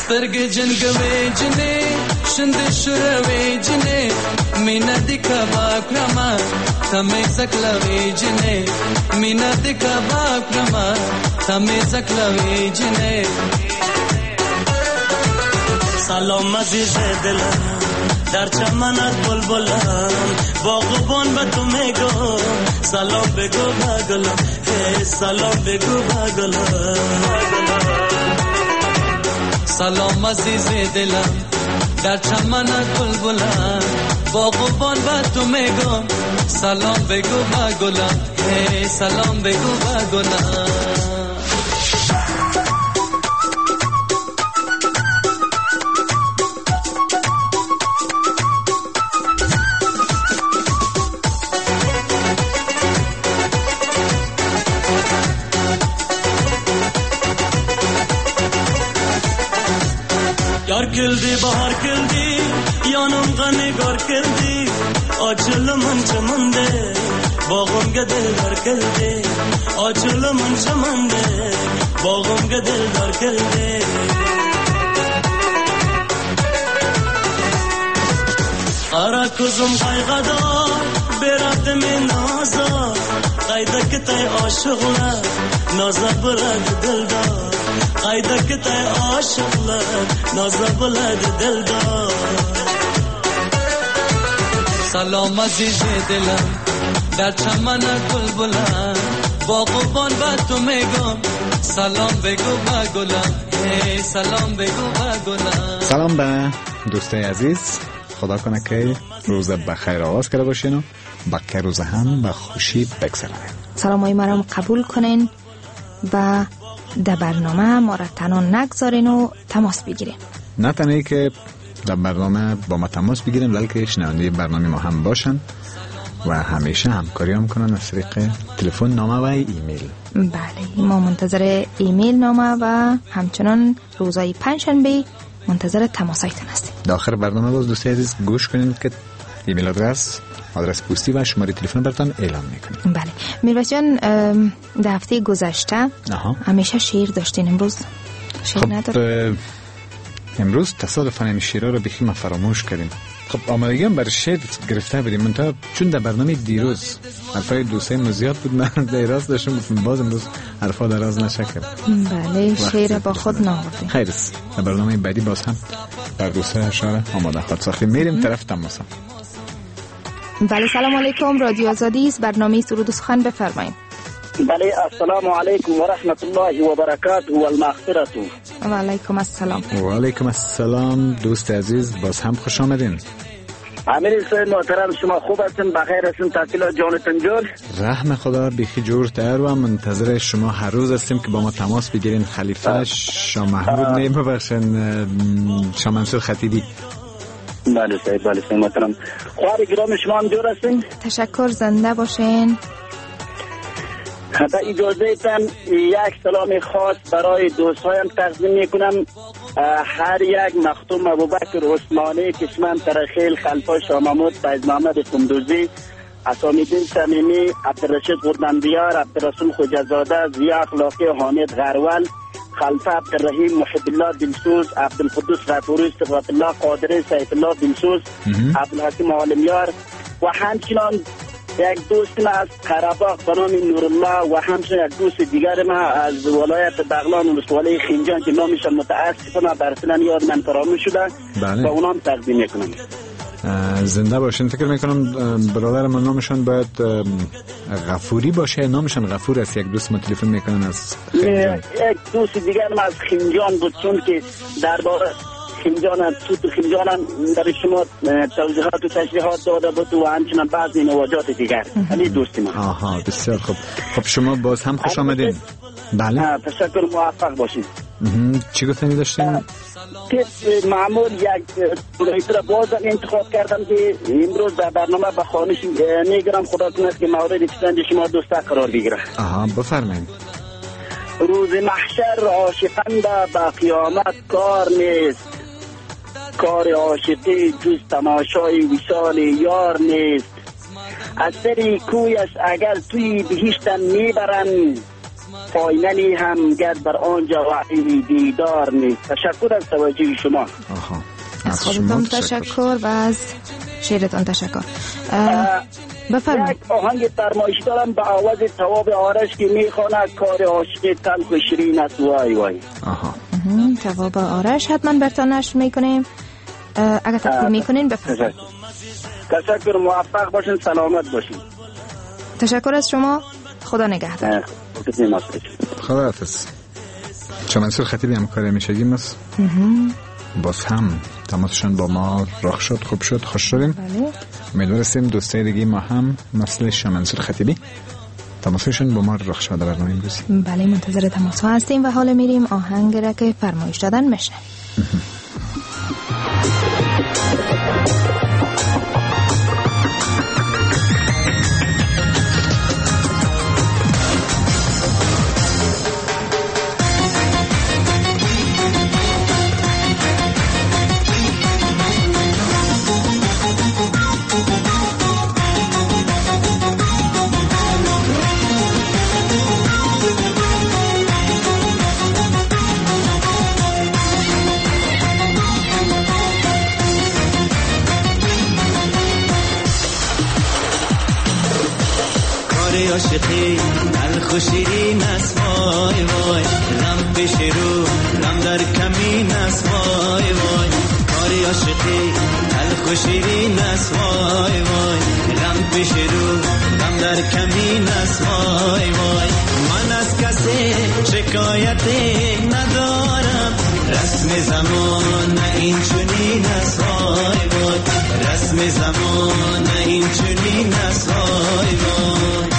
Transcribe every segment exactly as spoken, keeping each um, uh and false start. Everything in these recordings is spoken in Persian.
سترګې جنګوي جنې شند شروي جنې مینا د کباب کرما تمه زکلوي جنې مینا د کباب کرما تمه زکلوي جنې سلام عزیز دلم در چمنت بلبلم باغبان به تو میگو سلام بگو بگلم هی سلام بگو بگلم سلام عزیز دلم در چمنت بلبلم باغبان به تو میگم سلام بگو بگلم هی سلام بگو بگلم یار کلدی بهار کلدی یانم غنگار کلدی آچل من چمنده باغم گدل دار کلدی آچل من چمنده باغم گدل دار کلدی آرا کزم قایقدار برات من نازا قایده کتای عاشقله نازا برد دلدار قایده کتای عاشقله نازا برد دلدار سلام عزیز دلم در چمن بلبلم باغبان به تو میگم سلام بگو به گلم هی سلام بگو به گلم. سلام به دوستای عزیز، خدا کنه که روز بخیر آغاز کرده باشین و بقیه روز هم به خوشی بگذرونین. سلام های مرام قبول کنین و در برنامه ما را تنها نگذارین و تماس بگیرین. نه تنهایی که در برنامه با ما تماس بگیرین بلکه شنونده برنامه ما هم باشن و همیشه همکاری هم کنن از طریق تلفن، نامه و ایمیل. بله، ما منتظر ایمیل، نامه و همچنان روزهای پنجشنبه منتظر تماسایتون هستیم. در آخر برنامه باز دوستای عزیز گوش کنین که ایمیل آدرس، آدرس پستی و شماره تلفن براتون اعلام میکنیم. بله میرویس جان، در هفته گذشته آها. همیشه شعر داشتین، امروز شعر خب نداریم. امروز تصادفاً این شعرها رو بخیم فراموش کردیم. خب آمادگی هم برای شعر گرفته بودیم، منتها چون در برنامه دیروز حرفای دوستای مزیاد بود من دیراز داشتم گفتم باز امروز حرفا دراز نشکر. بله شعر با خود ناوردیم. خیر است، در برنامه بعدی باز هم بر دوستای اشاره آماده خود ساختیم. میریم طرف تماس. بله سلام علیکم، رادیو آزادی است، برنامه سرود و سخن بفرمایید. بله السلام علیکم و رحمت الله و برکاته و المغفرة. و علیکم السلام. و علیکم السلام دوست عزیز، باز هم خوش آمدین. امیر صاحب محترم، شما خوب هستین؟ بخیر هستین؟ تعطیلات جانتون جور؟ رحم خدا بیخی جور تر و منتظر شما هر روز هستیم که با ما تماس بگیرین. خلیفه شاه محمود نه ببخشین شاه منصور خطیبی. بله صاحب، بله صاحب محترم. خواهر گرامی شما هم جور هستین؟ تشکر، زنده باشین. حتی اجازه ایتن یک سلام خاص برای دوستایم تقدیم میکنم. هر یک مختوم ابوبکر عثمانی، کشمن ترخیل، خلفا شاه محمود، فیض محمد قندوزی، اسامیدین صمیمی، عبدالرشید قردنبیار، عبدالرسول خوجزاده، ضیا اخلاقی، حامد غرول، خلفا عبدالرحیم، محب الله دلسوز، عبدالقدوس غفوری، صفات الله قادری، سیف الله دلسوز، عبدالحکیم عالمیار و همچنان یک دوست ما از قره‌باغ به نام نورالله و همچنین یک دوست دیگر ما از ولایت بغلان و ولایت خنجان که نامش متاسفانه برسنن یاد من فراموش شده و اونام تقدیم میکنم. زنده باشین. فکر میکنم برادر من نامشان باید غفوری باشه، نامشان غفور است. یک دوست ما تلفن میکنن از خنجان. یک دوست دیگر ما از خنجان بود، چون که درباره خنجان توت خنجان در شما توضیحات و تشریحات داده بود و همچنان بعضی نواجات دیگر. علی دوستی ما. آها بسیار خوب. خب شما باز هم خوش آمدین. بله تشکر، موفق باشید. چی گفتنی داشتین؟ که معمول یک پروژه را باز انتخاب کردم که امروز در برنامه به خوانش میگیرم. خدا کنه که مورد پسند شما دوستا قرار بگیره. آها بفرمایید. روز محشر عاشقان با قیامت کار نیست، کار عاشقی جز تماشای وصال یار نیست. از سری کویش اگر توی بهشتم میبرن، پایینی هم گرد بر آنجا وعی دیدار نیست. تشکر از توجه شما. آها. از خودتان تشکر و از شعرتان تشکر. بفرمایید. یک آهنگ فرمایشی دارم به آواز تواب آرش که میخواند کار عاشقی تلخ و شیرین است وای وای. آها. تواب آرش حتما برتان نشر میکنیم. اگر تقدیم میکنین بفرمایید. تشکر، موفق باشین، سلامت باشین. تشکر از شما. خدا نگهدار. خدا حافظ. چون منصور خطیبی همکار میشگیم است. باز هم تماسشان با ما راه شد، خوب شد، خوش شدیم. بله. امیدواریم دوستای دیگه ما هم مثل شاه منصور خطیبی تماسشون با ما راه شد در برنامه امروزی. بله، منتظر تماس ها هستیم و حالا میریم آهنگ را که فرمایش دادن میشنویم. عاشقی تلخ و شیرین است وای وای، غم پیش رو غم در کمین است وای وای. کاری عاشقی تلخ و شیرین است وای وای، غم پیش رو غم در کمین است وای وای. من از کسی شکایتی ندارم، رسم زمان این چنین است وای وای، رسم زمان این چنین است وای وای.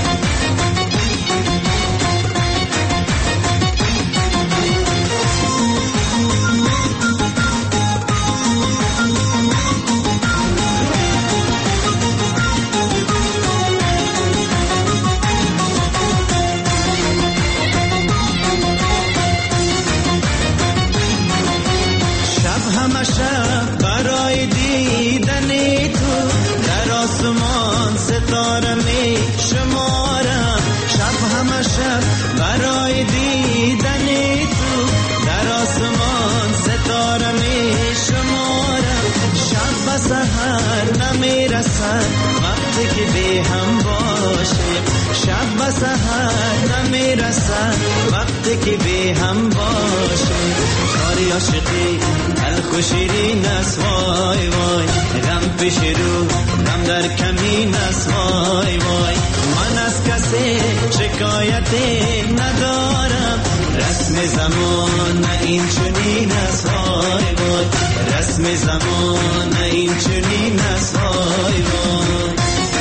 برای دیدن تو در آسمان ستاره می شمارم، شب همه شب برای دیدن تو در آسمان ستاره می شمارم. شب و سحر نمی رسد وقتی که بی هم باشیم، شب و سحر نمی رسد وقتی که بی هم باشیم. کاری عاشقی تلخ و شیرین است وای وای، غم پیش رو غم در کمین است وای وای. من از کسی شکایتی ندارم، رسم زمان این چنین است وای وای، رسم زمان این چنین است وای وای.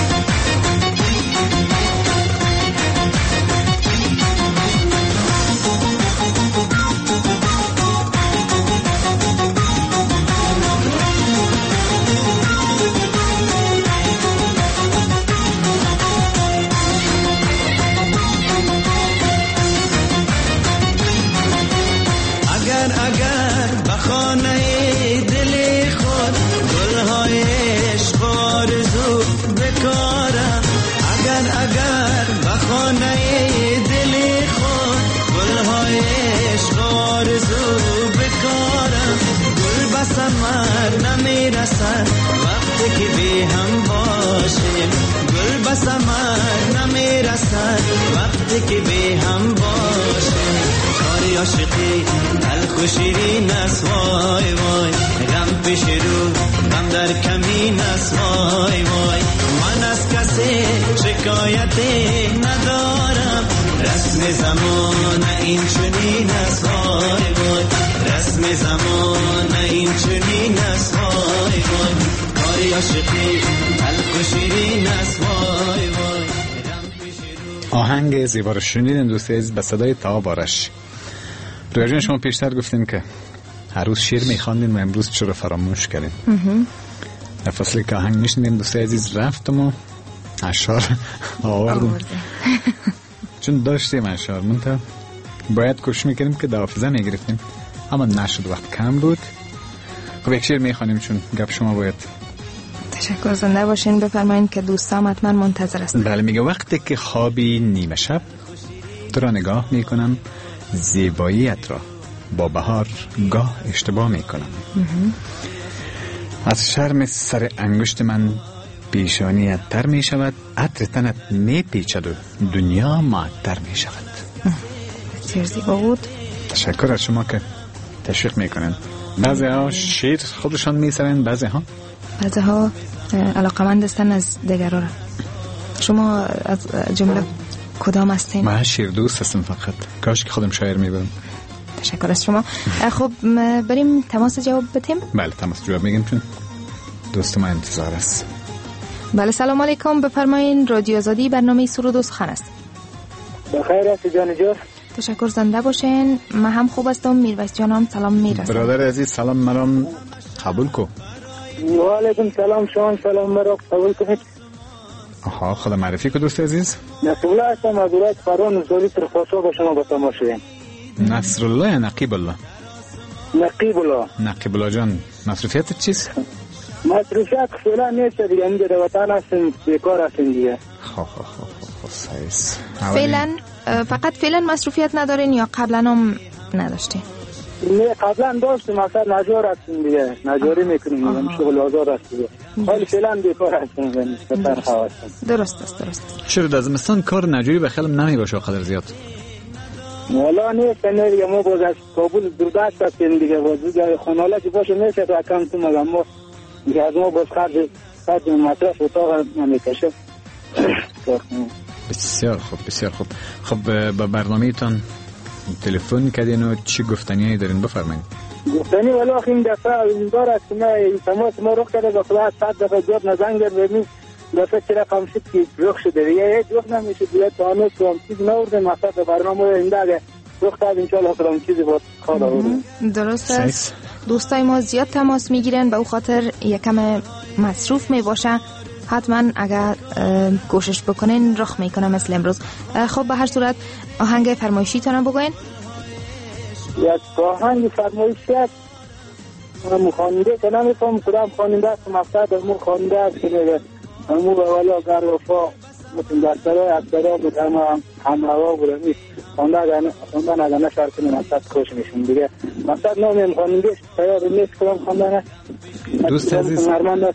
اگر بخانه دل خود گلهای عشق آرزو بکارم، اگر اگر بخانه دل خود گلهای عشق آرزو بکارم. گل به ثمر نمی رسد وقتی که بی هم باشیم، گل به ثمر نمی رسد وقتی که بی هم باشیم. کاری عاشقی تلخ و شیرین است وای وای، غم پیش رو غم در کمین است وای وای. من از کسی شکایتی ندارم، رسم زمان این چنین است وای وای، رسم زمان این چنین است وای وای. کاری عاشقی تلخ و شیرین است وای وای. آهنگ زیبا رو شنیدین دوستی عزیز به صدای تواب آرش. رویجان شما پیشتر گفتین که هر روز شعر میخواندین و امروز چرا فراموش کردین. در فصلی که آهنگ میشنیدیم دوستی عزیز رفتم و اشعار آوردم چون داشتیم اشعار منطقه باید کوشش میکنیم که در حافظه میگرفتیم اما نشد، وقت کم بود. خب یک شعر میخوانیم چون گپ شما باید. تشکر، زنده باشین. بفرمایید که دوستام حتما منتظر هستن. بله، میگه وقتی که خوابی نیمه شب تو را نگاه می کنم، زیباییت را با بهار گاه اشتباه می کنم. از شرم سر انگشت من پیشانیت تر می شود، عطر تنت می پیچد و دنیا معطر می شود. بسیار زیبا بود. تشکر از شما که تشویق می کنن. بعضی ها شعر خودشان می سرن، بعضی ها بعضی ها علاقمند هستن از دیگر را. شما از جمله کدام هستین؟ من شعر دوست هستم، فقط کاش که خودم شاعر می بودم. تشکر از شما. خب بریم تماس جواب بدیم. بله تماس جواب میگیم چون دوست ما انتظار است. بله سلام علیکم، بفرمایین. رادیو آزادی، برنامه سرود و سخن است. بخیر است جان جور. تشکر، زنده باشین. من هم خوب هستم. میرویس جانم سلام میرسه. برادر عزیز سلام مرام قبول کو. و علیکم سلام، شما سلام مرا قبول کنید. آها، خدا معرفی کو دوست عزیز. نصرالله هستم از ولایت فران نزولی ترخواسا با شما با تماس شدیم. نصرالله یا نقیب الله؟ نقیب الله. نقیب الله جان، مصروفیت چیست؟ مصروفیت فعلا نیست دیگه، این در وطن هستیم، بیکار هستیم دیگه. خب خب خب سایس. فعلا فقط فعلا مصروفیت ندارین یا قبلا هم نداشتین؟ نه قبلا داشتیم، مثلا نجار هستیم دیگه، نجاری میکنیم، شغل آزاد هست دیگه. حالی فعلا بیکار هستیم، بسر خواه هستیم. درست است درست است. چرا در زمستان کار نجاری به خیالم نمی باشه قدر زیاد؟ والا نیست نه دیگه، ما باز از کابل دردست هستیم دیگه، باز دیگه خانواله که باشه نیست تو اکم تو مگم ما دیگه از ما باز خرج خرج مصرف اتاق نمیکشه. بسیار خوب بسیار خوب. خب با برنامه تان تلفن کردین و چی گفتنی دارین بفرمایید. گفتنی والا این دفعه این بار است که ما تماس ما رخ کرده با خلاص صد دفعه جواب نزنگر ببین دفعه چرا قم شد که رخ شده دیگه جواب نمیشه دیگه تا همه تو هم چیز نورده مصرف برنامه این دیگه رخ کرد انشاءالله خودم چیزی با کار آورده. درست است. دوستای ما زیاد تماس میگیرن، به او خاطر یکم مصروف میباشه. حتما اگر کوشش بکنین رخ میکنه مثل امروز. خب به هر صورت آهنگ فرمایشی تانم بگوین. یک آهنگ فرمایشی است من خواننده که نمیفهم کدام خواننده است، مقصد از مو خواننده است که میگه امو به والا گر وفا مثل در سرای اکبرا بود همه هم هوا بود نیست خوندن اگر نشار کنیم مقصد کوش میشون دیگه مقصد نامیم خوانندهش تیار نیست کدام خوندن است. دوست عزیز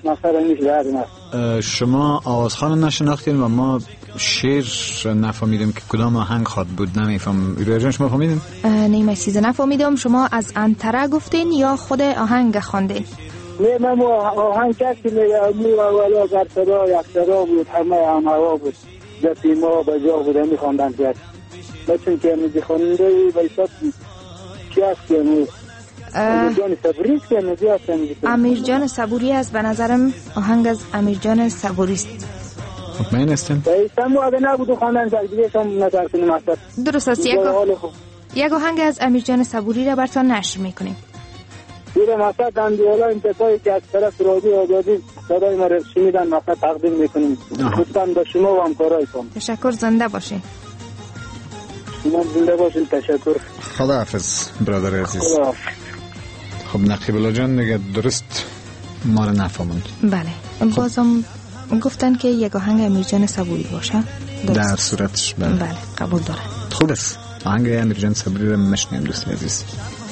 شما آوازخوان نشناختین و ما شعر نفهمیدیم که کدام آهنگ خواد بود، نمیفهم. رویا جان شما فهمیدین؟ نیمه چیز نفهمیدم. شما از انتره گفتین یا خود آهنگ خواندین؟ نه من آهنگ کسی میگه امو اولا در صدا یک صدا بود همه هم هوا بود دستی ما به جا بود همی خواندن کرد بچون که همی خونده بیشت چی هست که امو امیر جان صبوری است که امو هست امیر جان صبوری است. به نظرم آهنگ از امیر جان صبوری است. مطمئن هستین؟ بیشتم اگه نبود خواندن کرد دیگه شما نظر کنیم اصلا. درست است. یک آهنگ از امیر جان صبوری را براتون نشر میکنیم. دیگه مثلا دندیالا انتفاعی که از طرف رادیو آزادی صدای ما رو شنیدن مثلا تقدیم میکنیم. دوستان به شما و همکارایتون تشکر، زنده باشین. شما زنده باشین. تشکر. خدا حافظ برادر عزیز. خدا حافظ. خب نقیب الله جان دیگه درست ما رو نفهموند. بله خب. بازم گفتن که یک آهنگ امیر جان صبوری باشه. در صورتش بله. بله قبول دارم. خوب است. آهنگ امیر جان صبوری رو مشنیم دوست عزیز.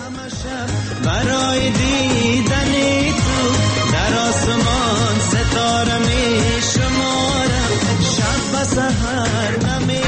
برای دیدن تو در آسمان ستاره می شمارم شب و سحر نمی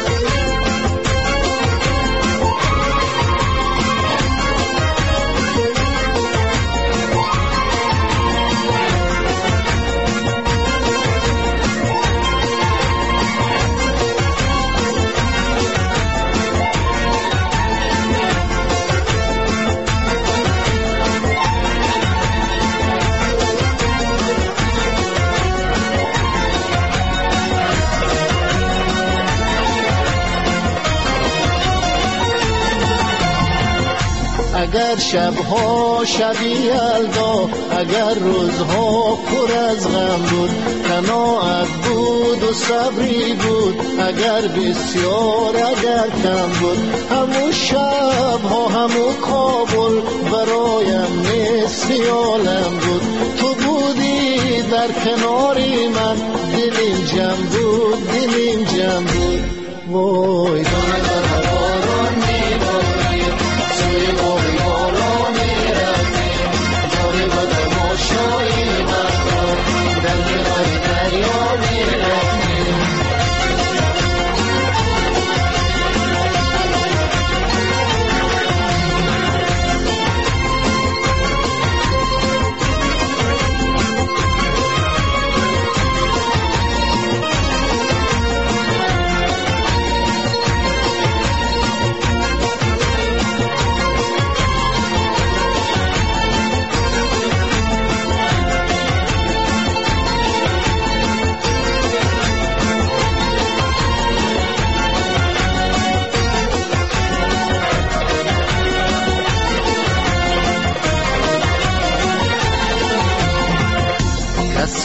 اگر شبها شبی یلدا اگر روزها پر از غم بود قناعت بود و صبری بود اگر بسیار اگر کم بود همون شبها همون کابل برایم نصف عالم بود تو بودی در کناری من دلیم جمع بود دلیم جمع بود وای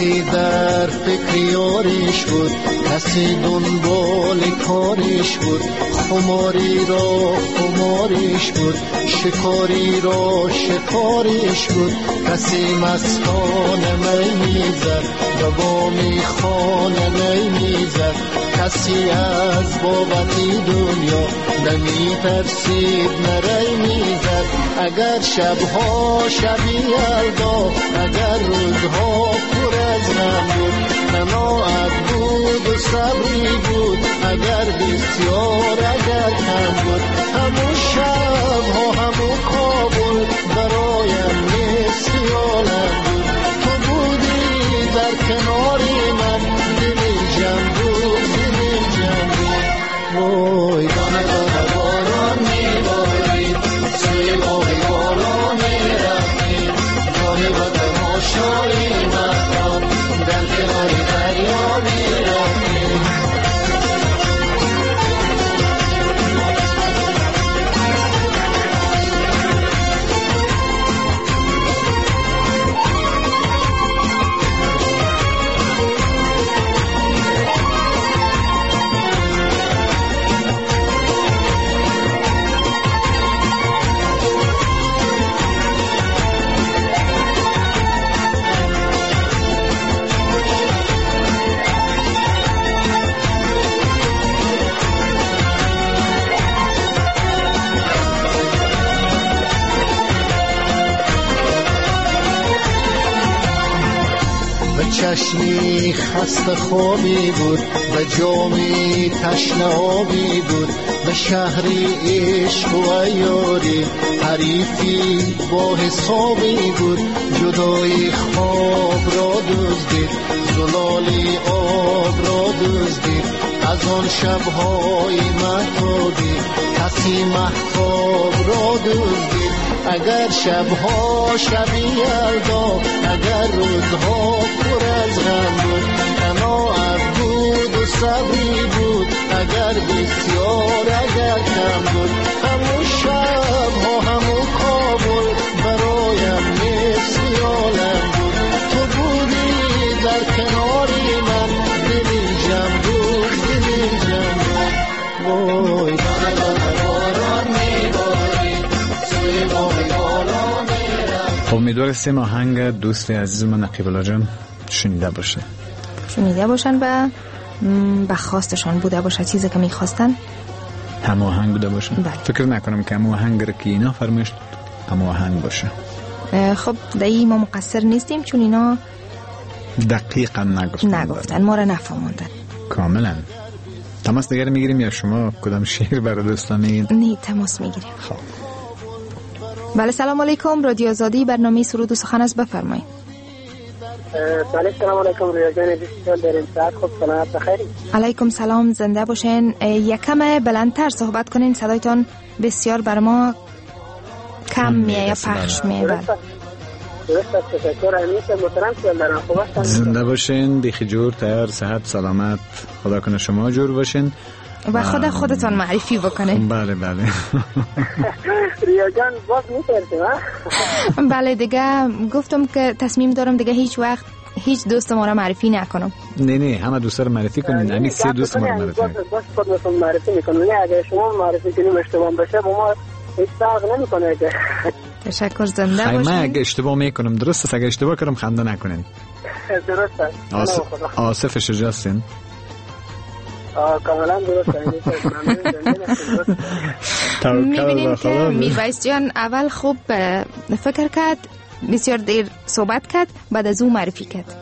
کسی در فکر یاریش بود، کسی دنبال کاریش بود، خماری را خماریش بود، شکاری را شکاریش بود. کسی مستانه می میزد و با میخانه می میزد، کسی از بابتی دنیا نمی ترسید نری میزد. اگر شبها شبی یلدا، اگر روزها پر از غم بود، قناعت بود و صبری بود، اگر بسیار اگر کم بود. همون شبها همون کابل برایم نیست خیالم بود. تو بودی در کناری من، دلی جمع بود دلی جمع بود. وای دانه دانه باران میبارید، سوی باغ بالا میرفتید، جای با تماشای مردان در کنار دریا میرفتید. چشمی خسته خوابی بود، به جامی تشنه آبی بود، به شهری عشق و عیاری حریفی با حسابی بود. جدای خواب را دزدید، زلالی آب را دزدید، از آن شبهای مهتابی کسی مهتاب را دزدید. اگر شبها شبی یلدا، اگر روزها پر از غم بود، قناعت بود و صبری بود، اگر بسیار اگر کم بود. همون شبها همون کابل برایم نیست خیالم بود. تو بودی در کناری من، دلی جمع بود دلی جمع بود. وای دانه دانه باران میبارید، سوی باغ بالا میرفت. امیدوارستیم آهنگ دوست عزیز من نقیب الله جان شنیده باشه شنیده باشن و به خواستشان بوده باشه، چیزی که میخواستن هم آهنگ بوده باشه. بله. فکر نکنم که هم آهنگ رو که اینا فرمایشت هم آهنگ باشه. خب دایی ما مقصر نیستیم، چون اینا دقیقا نگفتن نگفتن ما را نفهموندن کاملا. تماس دیگر میگیریم یا شما کدام شعر برای دوستان میگید؟ نه تماس میگیریم. خب بله سلام علیکم، رادیو آزادی برنامه سرود و سخن است، بفرمایید. بله سلام علیکم ریاضان بسیار در این ساعت. خوب سلامت بخیری؟ علیکم سلام، زنده باشین. یکم بلندتر صحبت کنین، صدایتان بسیار بر ما کم میه یا پخش میه. درست است، تشکر. امیت محترم که در خوب هستن. زنده باشین، بیخی جور، تیار، صحت، سلامت، خدا کنه شما جور باشین و خدا خودتان معرفی بکنین. بله بله. ریا جان باز می‌پرسیم. بله دیگه گفتم که تصمیم دارم دیگه هیچ وقت هیچ دوست ما را معرفی نکنم. نه نه همه دوستا رو معرفی کنین. همین سه دوست ما رو معرفی کنین. باز خودتون معرفی میکنین. نه اگه شما معرفی کنیم اشتباه بشه با ما هیچ فرق نمیکنه. تشکر، زنده باشین. من اگه اشتباه میکنم درست است، اگه اشتباه کردم خنده نکنین. درست است. آصف شجاع هستین؟ کاملا درست است. میبینیم که میرویس جان اول خوب فکر کرد، بسیار دیر صحبت کرد، بعد از اون معرفی کرد.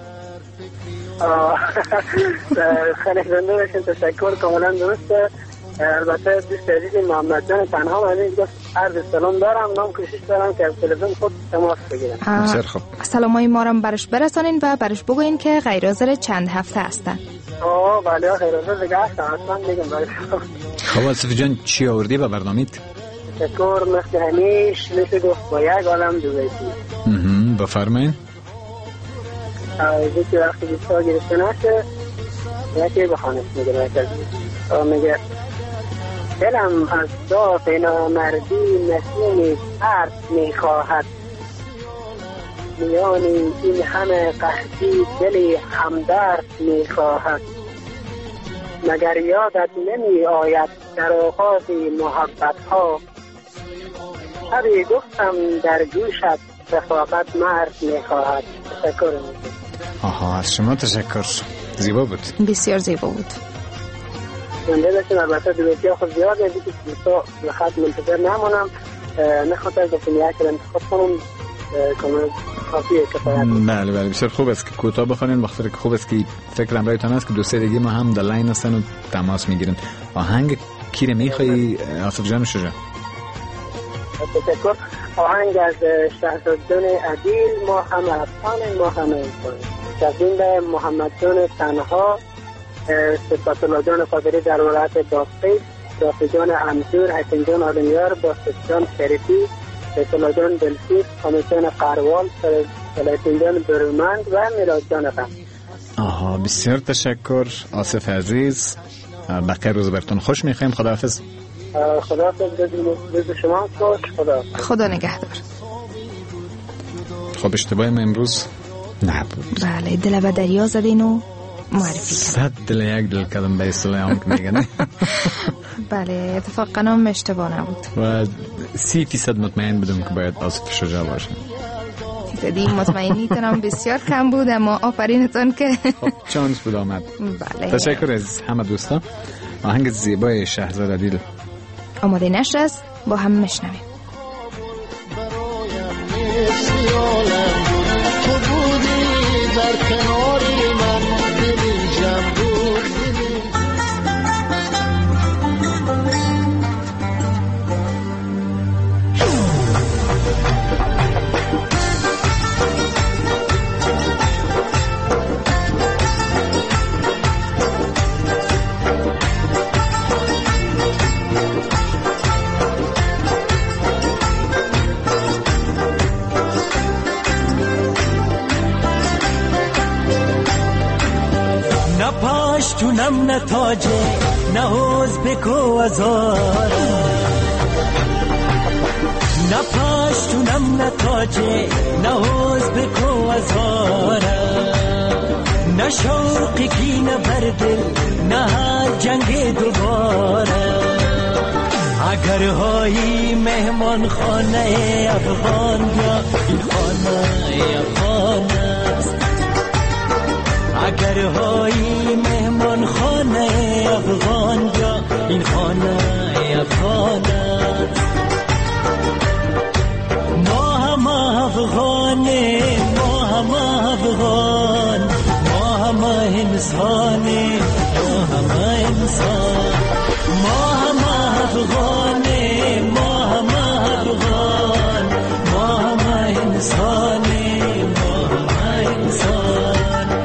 خیلی زنده باشین، تشکر. کاملا درسته. البته دوست عزیز محمد جان تنها من گفت عرض سلام دارم، نام کوشش دارم که از تلویزیون خود تماس بگیرم. بسیار خوب. سلامای ما رو برش برسانین و برش بگوین که غیر حاضر چند هفته هستن. آه بله غیر حاضر دیگه هستن، اصلا میگم برش. خب آصف جان چی آوردی به برنامه‌ت؟ تشکر. مثل همیش مثل گفت با یک عالم دو بیتی. بفرمایید. یکی وقتی بیستا گرفته نشه یکی بخانش میگه میگه دلم از داغ نامردی نسیم ترس میخواهد، میان این همه قحطی دلی همدرد میخواهد. مگر یادت نمی آید در آغاز محبت ها شبی گفتم در گوشت رفاقت مرد میخواهد. تشکر. آها از شما تشکر، زیبا بود، بسیار زیبا بود. زنده باشین. البته دوستی خود زیاد نزدیک دوستا لخط منتظر نمونم، نخاطر گفتم یک کلم انتخاب کنم کامل کافیه کفایت. بله بله بسیار خوب است که کوتاه بخونین، وقتی که خوب است که فکرم رایتان است که دو سه دیگه ما هم در لاین هستن و تماس میگیرن. آهنگ کی رو میخوایی آصف جان شجاع؟ تشکر. آهنگ از شهرزادان عدیل، ما هم افغان ما هم انسان، تقدیم به محمد جان تنها، سپاس الله جان قادری در ولایت داسقیز، داسته جان امزور، حسین جان آدمیار، باسط جان شریفی، فیصل جان دلسیر، حامد جان قروال، سلیطین جان برومند و میلاد جان غم. آها بسیار تشکر آصف عزیز، بقیه روز براتون خوش میخوایم. خداحافظ. خداحافظ. روز شما خوش. خدا خدا نگهدار. خب اشتباه ما امروز نبود. بله دل به دریا زدین و معرفی صد دل یک دل کردم به اصطلاح هم که میگن. بله اتفاقا هم اشتباه نبود و سی فیصد مطمئن بودم که باید آصف شجاع باشه. فیصدی مطمئنیتونم بسیار کم بود، اما آفرینتون که خب چانس بود آمد. بله تشکر از همه دوستان. آهنگ زیبای شهرزاد عدیل آماده نشر است، با هم میشنویم. تو بودی در کناری من، دلی جمع بود. پاشتونم نتاجه نهوز بکو ازار، نپاشتونم نتاجه نهوز بکو ازار، نشوقی کی نبردل نه جنگ دوباره. اگر های مهمان خانه افغان یا این خانه افغان است، اگر های مهمان خانه افغان یا این خانه افغان است. ما هم افغانه، ما هم افغان، ما هم انسانه، ما هم انسان، ما هم افغانه، ما هم افغان، ما هم انسانه، ما هم انسان.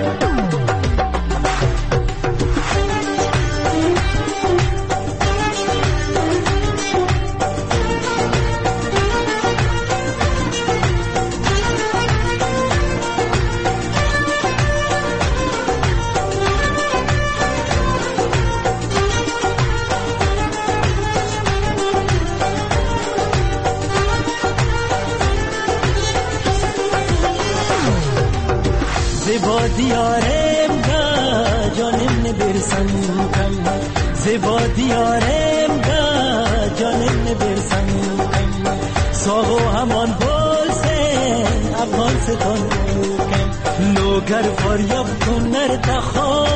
زیبا دیارم دا جانم برسن کم، زیبا دیارم دا جانم برسن کم، ساغو همان بولسه افغان ستان کم، لوگر فریاب کن نرتخار،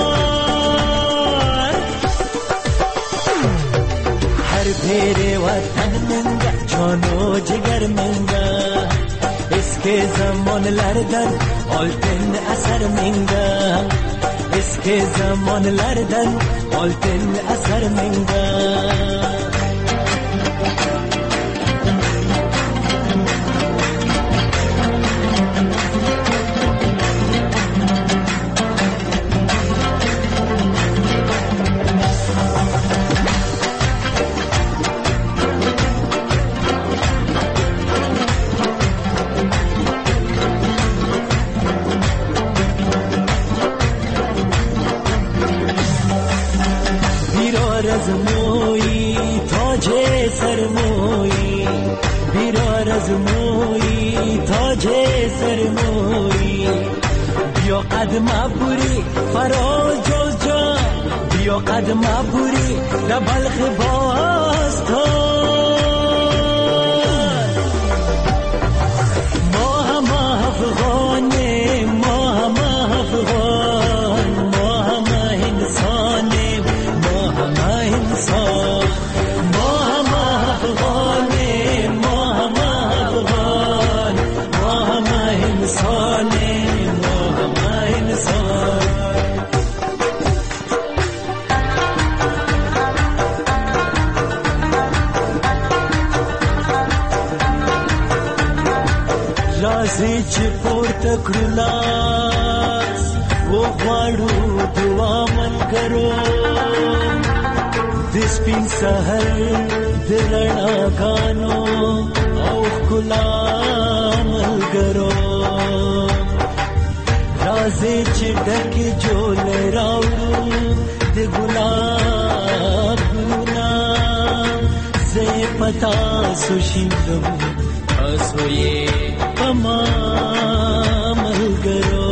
هر پیر وطن منگه جانو جگر منگه، اسکی زمان لردن آلتن اثر منگه، اسکی زمان لردن آلتن اثر منگه. از موی قدم عبوری فراز جز جان بیا قدم عبوری در بلخ باستان ما هم افغانیم ما هم افغان ما هم انسانیم ما هم انسان ما هم افغانیم ما هم افغان ما هم انسانیم ما هم انسان رازی چې پورته کړو لاس وغواړو دعا ملګرو د سپین سحر د رڼاګانو او ښکلا ملګرو رازی چې ډکې جولې راوړو د ګلاب ګلونه زه یې په تاسو شیندم تاسو یې تمام ملګرو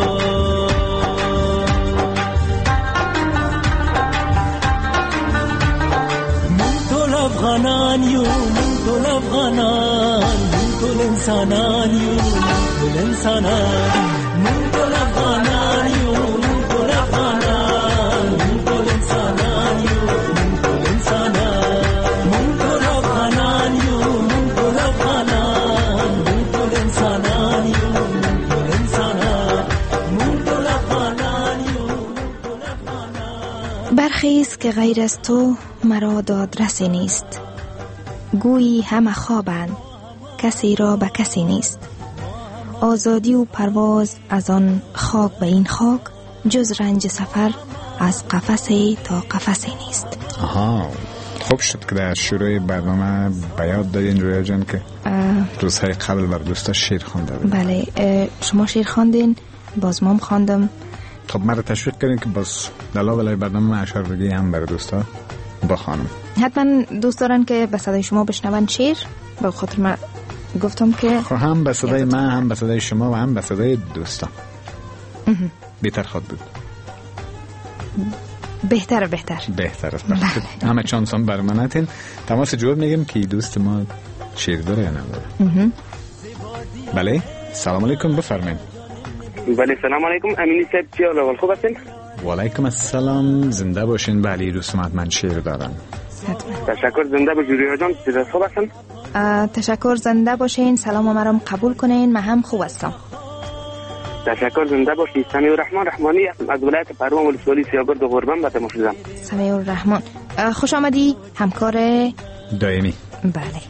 مونږ ټول افغانان یو مونږ ټول افغانان مونږ ټول انسانان یو مونږ ټول انسانان مونږ ټول افغانان یو مونږ ټول افغانان مونږ ټول انسانان یو مونږ ټول انسانان مونږ ټول افغانان یو مونږ ټول افغانان مونږ ټول انسانان یو مونږ ټول انسانان مونږ ټول افغانان یو مونږ ټول افغانان. برخی است که غیر از تو مرا دادرسی نیست، گویی همه خوابند کسی را به کسی نیست. آزادی و پرواز از آن خاک به این خاک، جز رنج سفر از قفسی تا قفسی نیست. آها، خوب شد که در شروع برنامه بیاد دادین رویا جان که روزهای قبل بر دوستا شعر خوانده بود. بله، شما شعر خواندین، باز مام خواندم. خب مرا تشویق کردین که باز دلایل برنامه اشعار بگی هم بر دوستا بخوانم. حتما دوست دارن که به صدای شما بشنون شعر، به خاطر من گفتم که خب هم به صدای من هم به صدای شما و هم به صدای دوستا بهتر خود بود. بهتره بهتر بهتر است. همه چانسان بر من نتین تماس جواب میگم که دوست ما شعر داره یا نداره. بله سلام علیکم، بفرمایید. بله سلام علیکم، امینی صاحب چی حال اول خوب هستین؟ و علیکم السلام، زنده باشین. بله دوست من شعر دارم. تشکر، زنده باشین رویا جان، چطور خوب هستین؟ تشکر، زنده باشین. سلام مرام قبول کنین، من هم خوب هستم. تشکر، زنده باشین. سمیع الرحمن رحمانی هستم از ولایت پروان ولسوالی سیاگرد غربان به تماس می‌زنم. سمیع الرحمن، خوش آمدی همکار دائمی. بله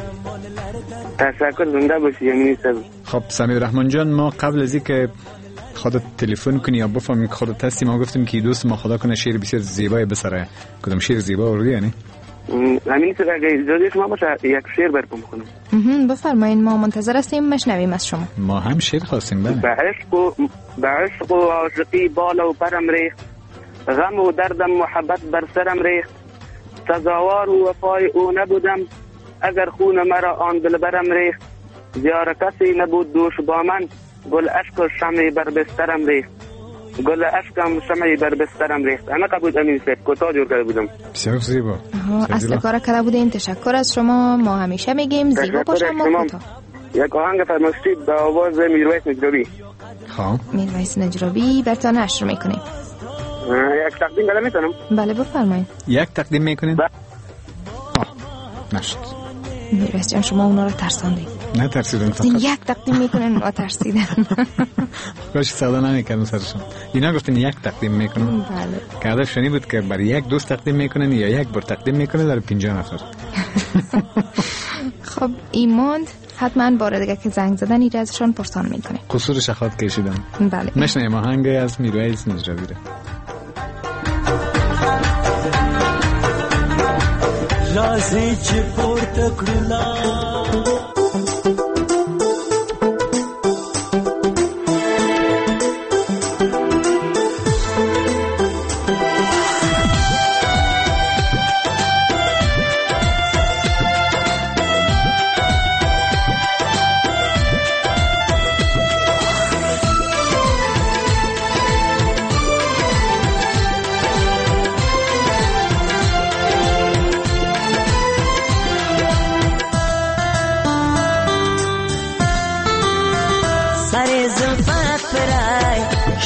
تشکر، زنده باشی امینی صاحب. خب سمیع الرحمن جان، ما قبل از اینکه خودت تلفن کنی یا بفهمی که خودت هستی، ما گفتیم که دوست ما خدا کنه شعر بسیار زیبایی بسره. کدوم شعر زیبا ورگی یعنی؟ امینی صاحب اگه اجازه شما باشه یک شعر براتون بخونم. بفرمایید، ما منتظر هستیم مشنویم از شما. ما هم شعر خواستیم. بله. به عشق و به عشق و عاشقی بالا و پرم ریخت، غم و دردم محبت بر سرم ریخت. سزاوار و وفای او نبودم اگر خون مرا آن دلبرم ریخت. زیار کسی نبود دوش با من، گل اشک و شمعی بر بسترم ریخت. گل اشکم شمعی بر بسترم ریخت. انا قبول امین صاحب کوتاه جور کرده بودم. بسیار زیبا. اصل کار کرده بودین. تشکر از شما. ما همیشه میگیم زیبا باشه ما کوتاه. یک آهنگ فرمایشید به آواز میرویس نجرابی. خب میرویس نجرابی براتون نشر میکنیم. یک تقدیم بله میتونم؟ بله بفرمایید. یک تقدیم میکنیم؟ ب... آه نشد. میرویس جان شما اونا رو ترساندین. نه ترسیدن فقط. یک تقدیم میکنن اونا ترسیدن. کاش صدا نمیکردم سرشون. اینا گفتن یک تقدیم میکنن. بله. که هدف شنی بود که برای یک دوست تقدیم میکنن یا یک بار تقدیم میکنن در پنجاه نفر. خب ایمان حتما بار دیگه که زنگ زدن ایره ازشان پرسان میکنه. قصورش خود کشیدم. بله. مشنیم آهنگ از میرویس نجرابی. رازی چه پورته کړلا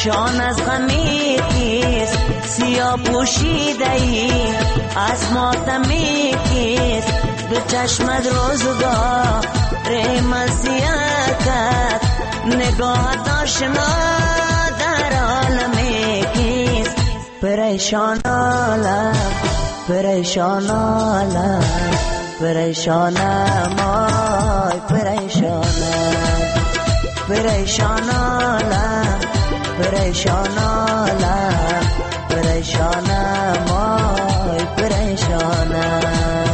پریشان از غمی کیست سیاه پوشیده ای از ماتمی کیست دو چشمت روزگار رحم سیاه کرد نگاه داشنا در عالمی کیست پریشان عالم پریشان عالم پریشانم آی پریشانم پریشان عالم پریشان عالم پریشانم آی پریشانم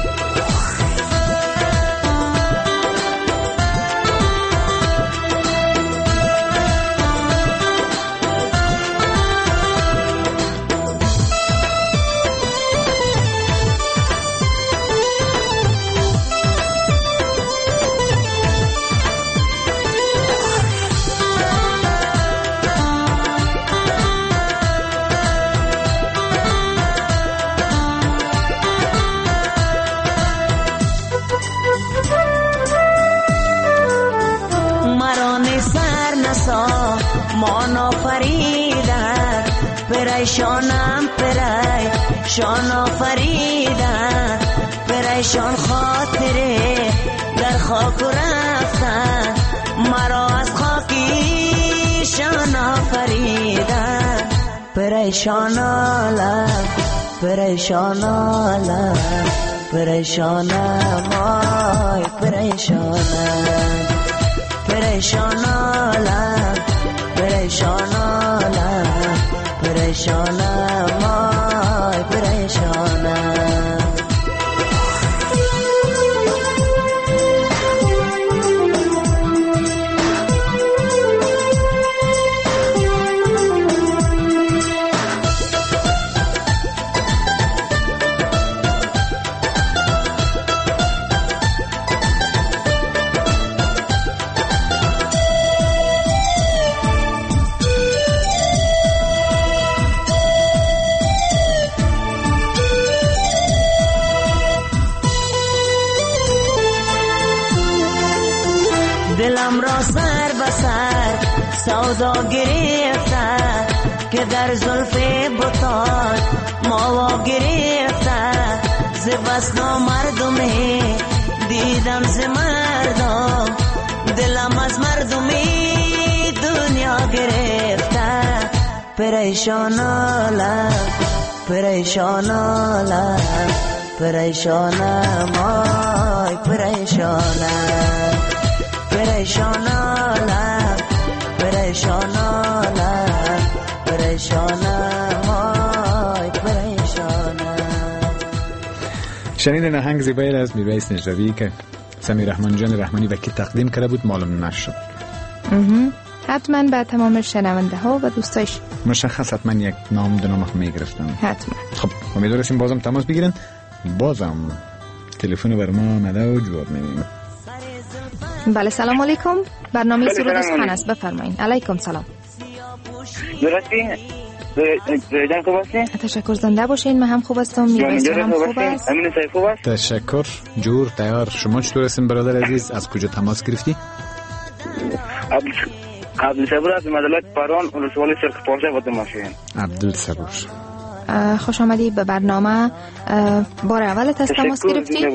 مانا فریدن پریشانم پریشان فریدن پریشان خاطره در خاک رفتن مرا از خاکی شان فریدن پریشان عالم پریشان عالم پریشانم آی پریشانم پریشان عالم پریشان عالم پریشانم آی پریشانم دلم را سر به سر سودا گرفته که در زلف بطال ماوا گرفته ز بس نامردمی دیدم ز مردم دلم از مردمی دنیا گرفته پریشان عالم پریشان عالم پریشانم آی پریشانم پریشان عالم پریشان عالم پریشانم آی پریشانم. شنیدن آهنگ زیبایی از میرویس نجوی که سمیر رحمان جان رحمانی وکیل تقدیم کرده بود معلوم نشد. حتما به تمام شنونده ها و دوستایش مشخص حتما یک نام دو نام می گرفتن. حتما. خب امیدواریم بازم تماس بگیرن. بازم تلفن بر ما آمده و جواب میدیم. بله سلام علیکم. برنامه سرود سخن است بفرمایید. علیکم سلام. درستی؟ جان خوب هستی؟ تشکر زنده باشین. من هم خوب هستم. میرویس هم خوب است. امین صاحب خوب است؟ تشکر. جور تیار. شما چطور هستین برادر عزیز؟ از کجا تماس گرفتی؟ عبدالصبور از مدلت پاران ولسوالی سرخ پارچه با تماشین. عبدالصبور خوش آمدی به برنامه. بار اولت از تماس گرفتی؟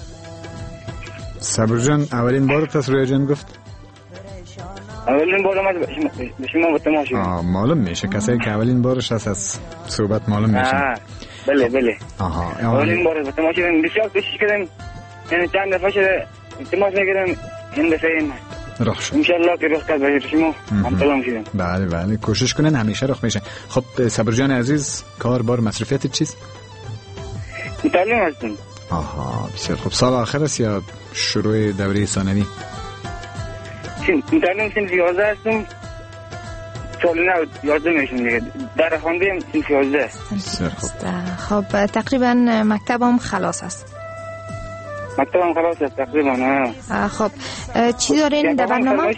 صبر جان اولین بارت از رویا جان گفت؟ اولین بار ما به شما با تماشین. آه معلوم میشه کسایی که اولین بارش هست از صحبت معلوم میشه. بله بله. آها اولین بار با تماشین بسیار کوشش کردم یعنی چند دفعه شده تماس نگیرم این دفعه این رخ شد انشالله که رخ کرد به شما هم سلام شدیم. بله بله کوشش کنن همیشه رخ میشه. خب صبر جان عزیز کار بار مصرفیت چیست؟ تعلیم هستم. آها بسیار خوب. سال آخر است یا شروع دوره ثانوی؟ تعلیم سنف یازده هستم. سال نه یازده میشم دیگه. در خانده سنف یازده. بسیار خوب. خب تقریبا مکتبم خلاص است. مکتبم خلاص است تقریبا. خب چی دارین در برنامه؟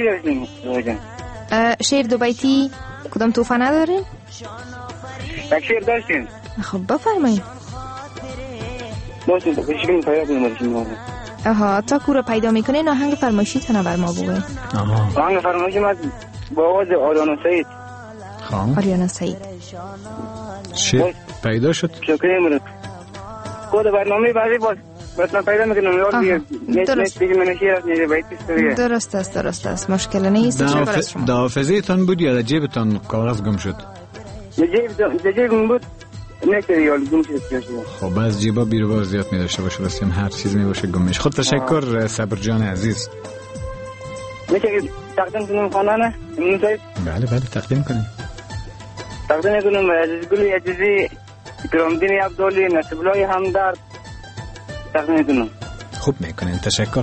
شعر دو بیتی کدام توفه ندارین؟ یک شعر داشتین. خب بفرمایید. داشتین بشکلیم پیدا کنیم. آها تا کورا پیدا میکنین آهنگ فرمایشی تنه بر ما بگوین. آها آهنگ فرمایشی ما با آواز آریانا سعید. خب آریانا سعید. شیر پیدا شد. شکریه مرد خود برنامه بعدی باز مثلا پیدا میکنم یاد دیگه درست. دیگه من شیر از نیره باید درست است درست است مشکل نیست. تشکر از شما. دافزیتان بود یا در جیبتان کاغذ گم شد؟ جیب جیب بود نکردی یا گم شد. خب از جیبا بیرو بار زیاد می داشته باشه بسیم هر چیز می باشه گم میشه. خود تشکر صبر جان عزیز. میشه که تقدیم کنم خانانه؟ بله بله تقدیم کنیم. تقدیم کنم عزیز گلی عزیزی کرامدین عبدالی نصیبلای همدرد تقدیم کنم. خوب میکنین تشکر.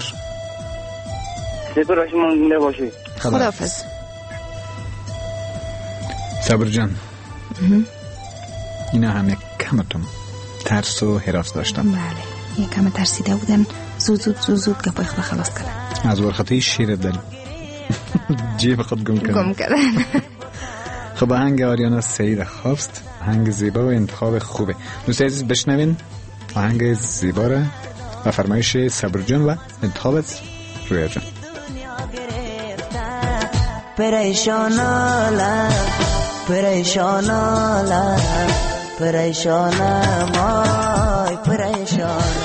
تشکر شما زنده باشید. خداحافظ. صبر جان اینا همه کمتون ترس و حراس داشتن. بله یک کم ترسیده بودن زود زود زود زود گپای خود خلاص کردن. از ورخطه شیر در جیب خود گم کردن گم کردن. خب آهنگ آریانا سعید خوابست آهنگ زیبا و انتخاب خوبه. دوست عزیز بشنوین آهنگ زیبا را و فرمایش صبر جان و انتخابت رویا جان. پریشانالا پریشانالا پریشانم آی پریشانم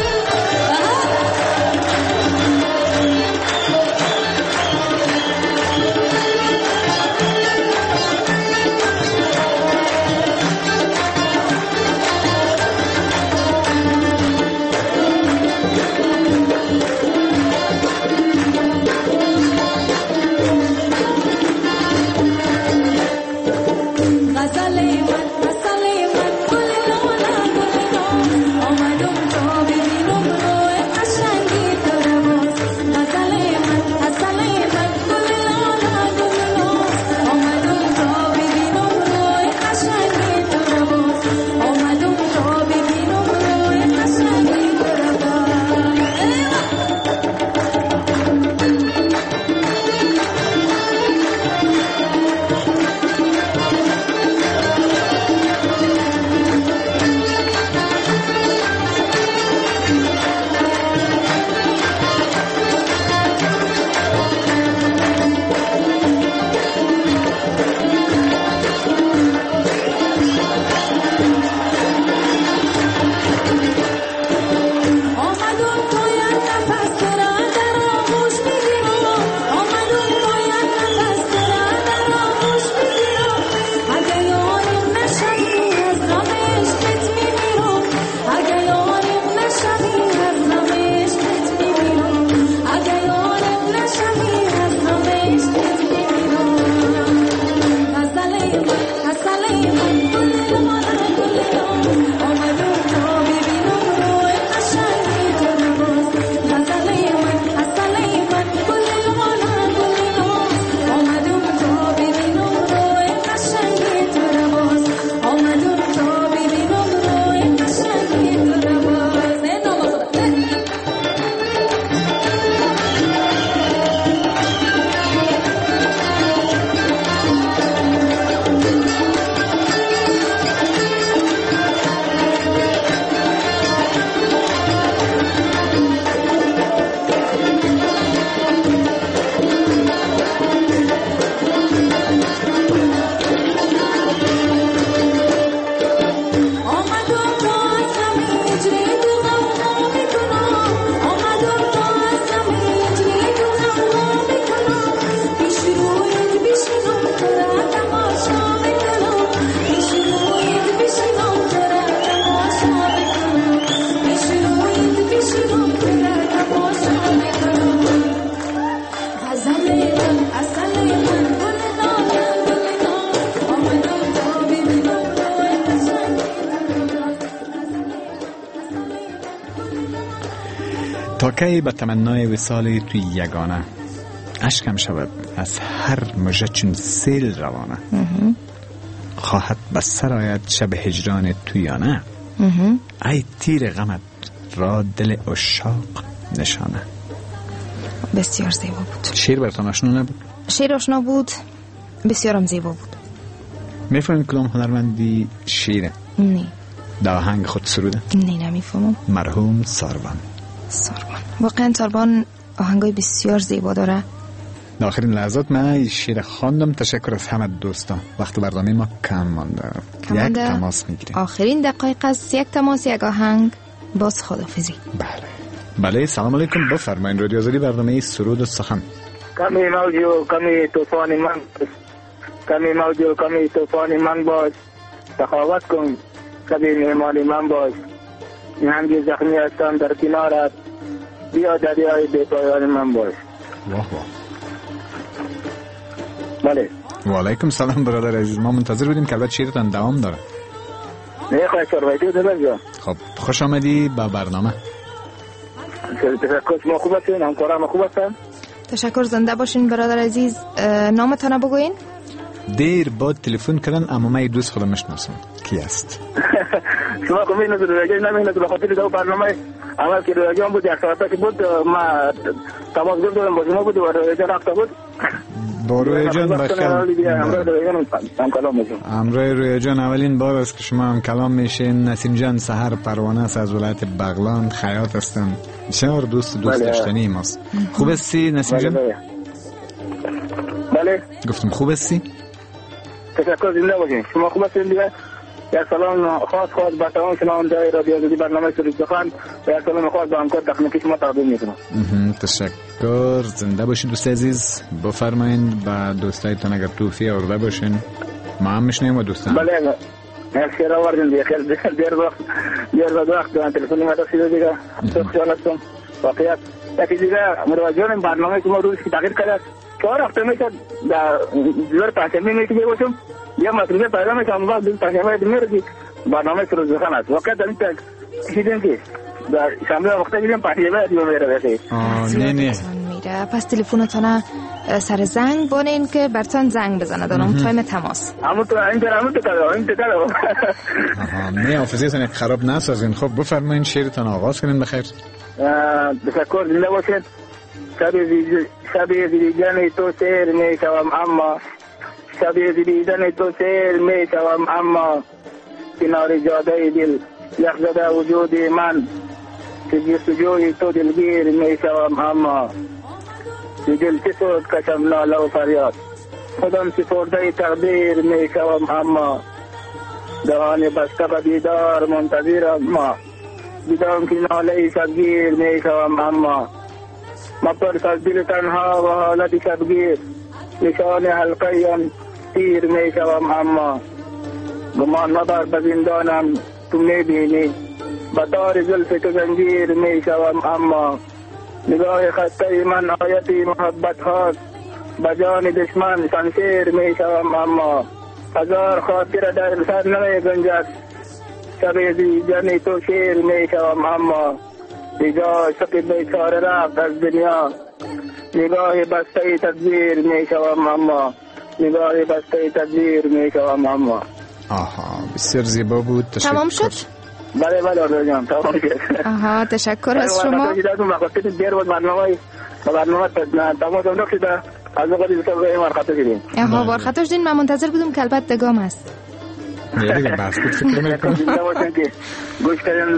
تا کی به تمنای وصال توی یگانه اشکم شود از هر مژه چون سیل روانه خواهد بس سر آید شب هجران توی یا نه ای تیر غمت را دل عشاق نشانه. بسیار زیبا بود. شعر براتون آشنا نبود؟ شعر آشنا بود، بسیارم زیبا بود. میفهمین کدام هنرمندی شعره؟ نه. در آهنگ خود سروده؟ نه نمیفهمم. مرحوم ساروان. ساروان واقعا ساروان آهنگای بسیار زیبا داره. در آخرین لحظات من شیر خواندم. تشکر از همه دوستان. وقت برنامه ما کم مانده. یک تماس میگیریم. آخرین دقایق از یک تماس، یک آهنگ، باز خداحافظی. بله بله. سلام علیکم، بفرمایید. رادیو آزادی، برنامه سرود و سخن. کمی موج و کمی طوفان من باش، کمی موج و کمی طوفان من باش، سخاوت کن کبھی مهمان من باش. نهنگ زخمی هستم در کنارت، بیا دریای بی پایان من باش. واه واه. بله. و علیکم سلام برادر عزیز. ما منتظر بودیم که البته شیرتان دوام داره. نه خواهی سروایتی دادر جا. خب خوش آمدی با برنامه. تشکر. شما خوب هستین؟ همکارم خوب هستن؟ تشکر. زنده باشین برادر عزیز. نامتان بگوین؟ دیر بعد تلفن کردن اما من دوست خودم میشناسم. کی است؟ شما کمی نظر رجای نمی‌کنید به خاطر دو برنامه اول که رجای بود یک ساعت که بود ما تماس گرفتم با شما بود و رجای رفته بود. با روی جان بخیر. امروی روی جان اولین بار است که شما هم کلام میشین. نسیم جان سحر پروانه است از ولایت بغلان، خیاط هستن. بسیار دوست دوست داشتنی ماست. خوب هستی نسیم جان؟ بله. گفتم خوب هستی؟ تشکر. زنده باشین. شما خوب هستین دیگه؟ یک سلام خاص خاص به تمام شنونده‌های رادیو آزادی برنامه سرود سخن و یک سلام خاص به همکار تکنیکی شما تقدیم میکنم. تشکر. زنده باشید دوست عزیز. بفرمایید با دوستایتان اگر توفی آورده باشین ما هم میشنیم و دوستان. بله. یک شیر آوردین دیگه. خیلی دیر وقت دیر وقت تلفنی ما رسیده دیگه. خوشحال هستم. واقعیت یکی دیگه مروجان برنامه شما روز که تغییر کرد چهار هفته میشد در زور پنجشنبه میشه باشم یا مسئله پیدا میکنم وقت دو پنجشنبه میرسی برنامه سرود سخن است. واقعا در این تک چیزیم که در شنبه وقتا دیدیم پنجشنبه دیگه میره بخیر. نه نه میره. پس تلفنتون سر زنگ بانین که برتان زنگ بزنه دارم تایم تماس. اما تو این در همون تکلم این تکلم. آها نه حافظیتون خراب نسازین. خب بفرمایید شعرتون آغاز کنین بخیر. تشکر. زنده باشید. شبیه دیدن تو سیر می شوم اما شبیه دیدن تو سیر می شوم اما کنار جاده دل یخ زده وجود من که جستجوی تو دلگیر می شوم اما دل چه سود کشم ناله و فریاد خودم سپرده تقدیر می شوم اما دهان بسته به دیدار منتظرم ما دیدم که ناله شبگیر می شوم اما مپرس از دل تنها و حالت شبگیر نشان حلقه‌ام تیر می شوم اما گمان مبر به زندانم تو می بینی به تار زلف تو زنجیر می شوم اما نگاه خسته من آیتی محبت هاست به جان دشمن شمشیر می شوم اما هزار خاطر در سر نمی گنجد شب دیدن تو شیر می شوم اما دیگاه شق بیچاره رفت از دنیا نگاه بسته تدبیر می شوم اما نگاه بسته تدبیر می شوم اما. آها بسیار زیبا بود. تشکر. تمام شد؟ بله بله آرزو جان تمام شد. آها تشکر از شما. وقتی دیر بود برنامه برنامه تمام شد از وقتی دیگه وارخطا شدیم. آها وارخطا شدین. من منتظر بودم که البته دگام است. نه دیگه بس بود فکر می‌کنم. گوش کردن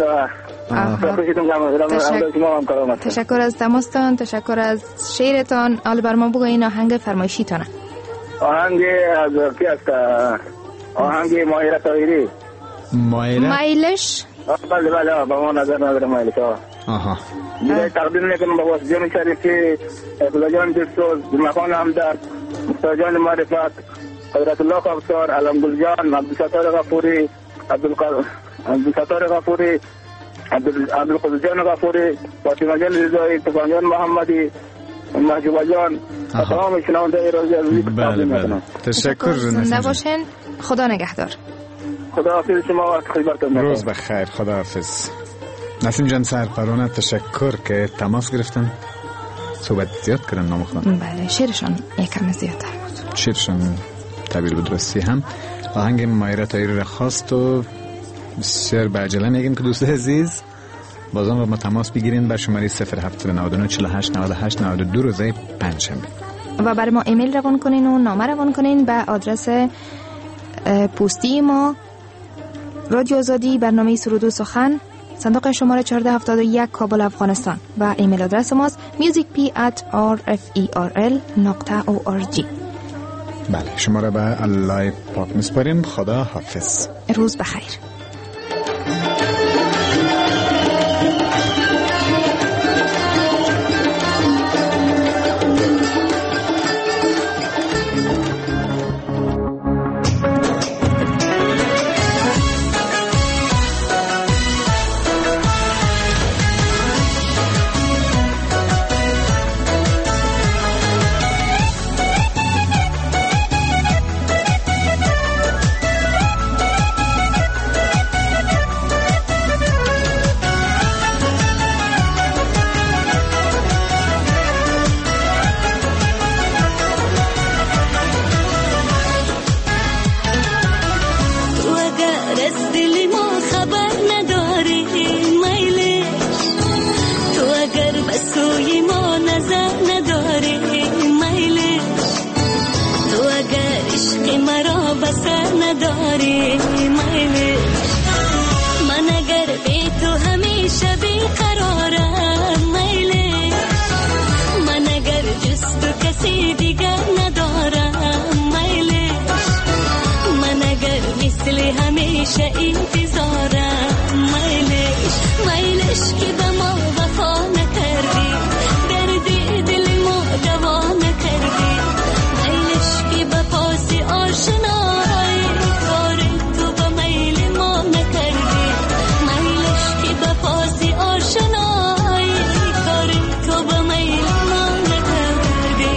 تشکر از تماستان. تشکر از شعرتان. حالا بر ما بگو این آهنگ فرمایشیتانه. آهنگ از کی است؟ آهنگ مایره طاهری. مایره مایلش. بله بله با ما نظر نداره مایلش. آها دیگه تقدیم میکنم با واسه شریفی خداجان دستوز مکان همدرد مستجان معرفت حضرت الله افسر علم جان عبدالستار غفوری عبدالقادر عبدالستار غفوری عبدالقادر جان غفوری فاطمه جان رضایی طوفان جان محمدی محجوبه جان تمام شنونده رادیو آزادی. بله بله تشکر. زنده باشین. خدا نگهدار. خدا حافظ شما و خدمتتون. روز بخیر. خدا حافظ. نسیم جان سرپرونه تشکر که تماس گرفتن. صحبت زیاد کردن نام خودم. بله شعرشان یکم زیادتر بود. شعرشان تعبیر بدرستی هم. آهنگ مایره طاهری را خواست و بسیار به عجله میگیم که دوست عزیز بازم با ما تماس بگیرین بر شماره صفر هفت نه نه چهل و هشت نود و هشت نود و دو روزه پنجشنبه و برای ما ایمیل روان کنین و نامه روان کنین به آدرس پستی ما رادیو آزادی برنامه سرود و سخن صندوق شماره چهارده هفتاد و یک کابل افغانستان و ایمیل آدرس ماست musicp at rferl نقطه او آر جی. بله، شما را به الله پاک میسپاریم. خدا حافظ. روز بخیر. همیشه انتظارم میلش میلش که به ما وفا نکردی، دردی دل ما دوا نکردی، میلش که به پاس آشنایی کار تو به میل ما نکردی، میلش که به پاس آشنایی کار تو به میل ما نکردی.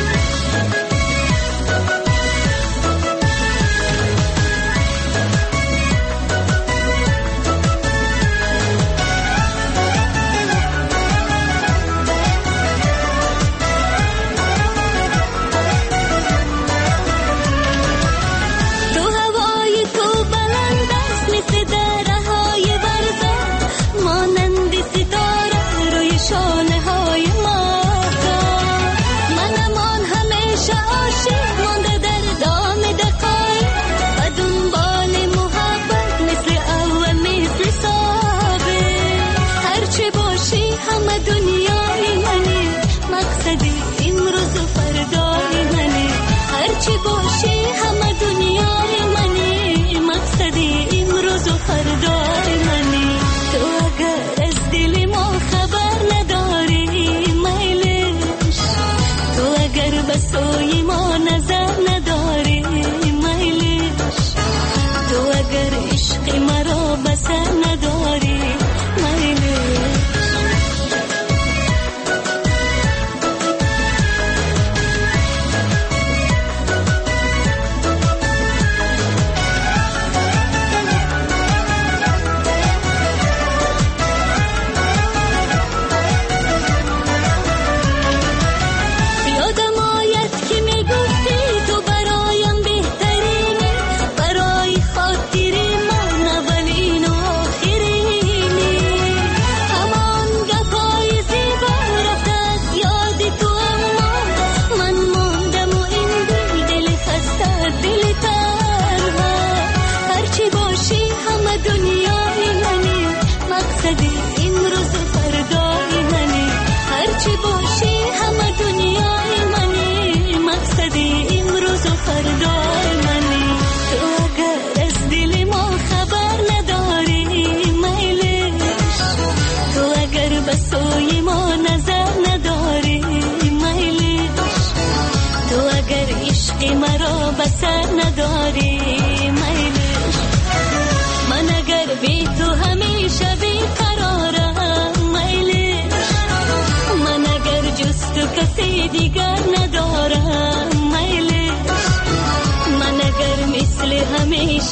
همیشه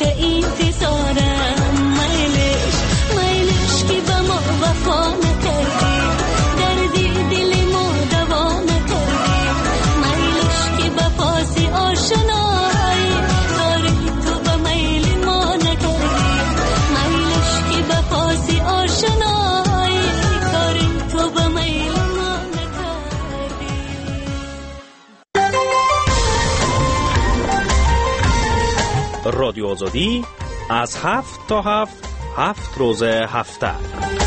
انتظارم میلش میلش که به ما وفا نکردی، دردی دل ما دوا نکردی، میلش که به پاس آشنایی کار تو به میل ما نکردی، میلش که به پاس آشنایی کار تو به میل ما نکردی. رادیو آزادی از هفت تا هفت هفت روز هفته